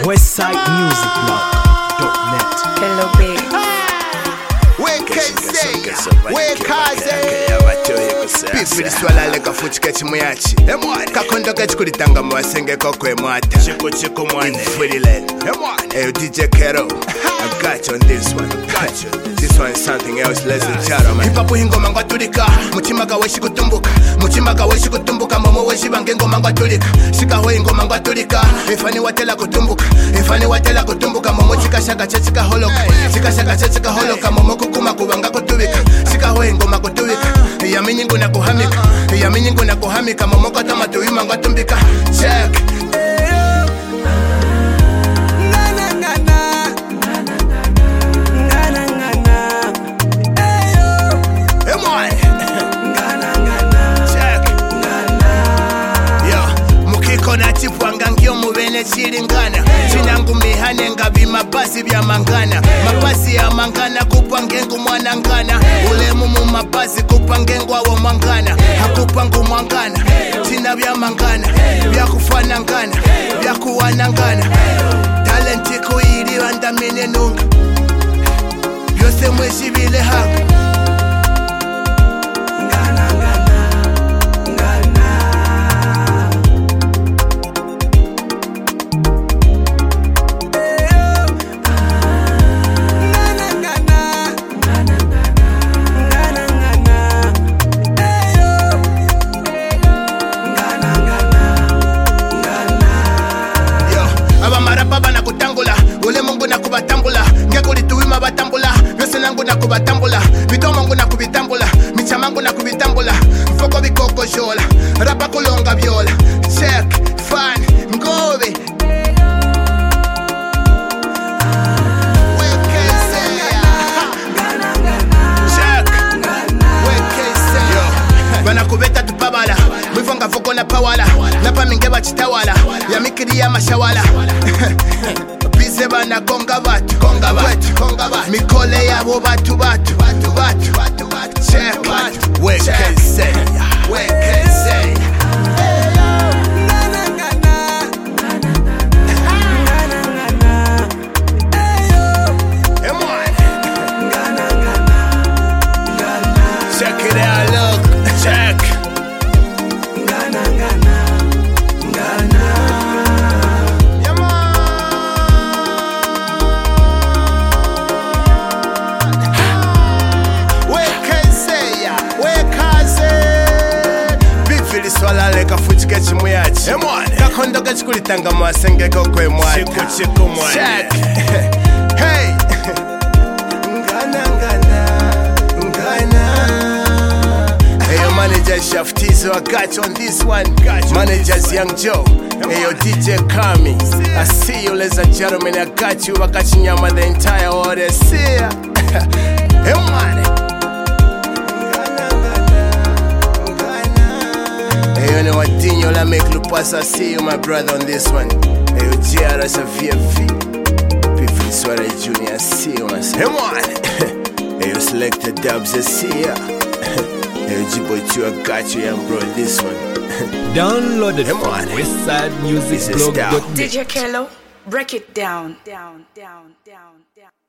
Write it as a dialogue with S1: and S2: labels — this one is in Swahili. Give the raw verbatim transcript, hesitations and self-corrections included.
S1: Westside Music Blog dot net.
S2: Hello, babe.
S3: We can say, we can say. Pipi swala leka fuchi kechi muyachi. Kakondo kechi kulitanga mwasenge kokwe mwata. Chiku chiku mwane. Infurilen. Hey, D J Kero, I got you on this one. Got you. This one is something else, less than charo man. Hipapu hingo mangwa tulika. Muchima kaweshi kutumbuka. Muchima kaweshi kutumbuka. Momo weshi bangengo mangwa tulika. Shika hoi hingo mangwa tulika. Ifani watela kutumbuka. Ifani watela kutumbuka. Momo chika shaka chechika holoka. Chika shaka chechika holoka. Momo kukuma kubanga kutubika. Shika hoi hingo mangwa tulika. Yamini nguna kuhamika. Yamini nguna kuhamika. Momo kata matuwi mangwa tumbika. Check. Chilingana chinangu mihane ngabi mapasi bya mangana mapasi ya mangana kupangengu mwanangana ulemu mu mapasi kupangengu awo mangana hakupangu mangana china bya mangana bya kufanangana bya kuwanangana talenti kuiri wanda mine nunga yose mweshibile haku kubatambula bidomo na kubitambula michamangu na kubitambula mfoko bikoko jola rapa kulonga viola check fan ngobe bana kubeta tupabala mwifonga foko na pawala napa mingeba chitawala ya mikiri ya mashawala bize bana konga batu konga batu konga batu mikole yabo batu batu batu batu batu batu check batu we can say we can say check it out look check swala leka fuchi kechi muyachi kakondo kechi kulitanga mwasenge kokwe mwata chiku chiku mwane hey ngana ngana ngana Ayo manager Shaftizo, I got you on this one. Managers Young Joe, ayo D J Kami, I see you ladies and gentlemen, I got you. I got you nyama the entire order. See ya. Hey man. You know what, Dino, la make Lupasa. I see you, my brother, on this one. Hey, J R S a V F V. Piffy Sweater Junior, I see you, man. Hey, man. Hey, you select the dubs, I see ya. Hey, Jiboy, I got you, young bro, this one.
S1: Download it from Westside Music Blog dot net.
S2: D J Kelo, break it down, down, down, down, down.